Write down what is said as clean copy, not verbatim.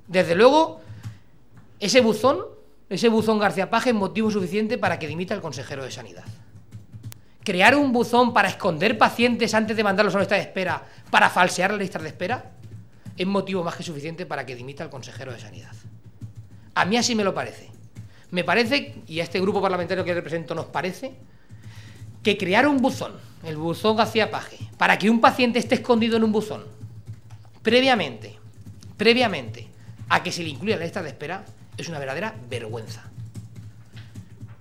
Desde luego, ese buzón García Paje es motivo suficiente para que dimita el consejero de Sanidad. Crear un buzón para esconder pacientes antes de mandarlos a una lista de espera, para falsear las listas de espera, es motivo más que suficiente para que dimita el consejero de Sanidad. A mí así me lo parece. Me parece, y a este grupo parlamentario que represento nos parece, que crear un buzón, el buzón García Paje, para que un paciente esté escondido en un buzón, previamente a que se le incluya en la lista de espera, es una verdadera vergüenza.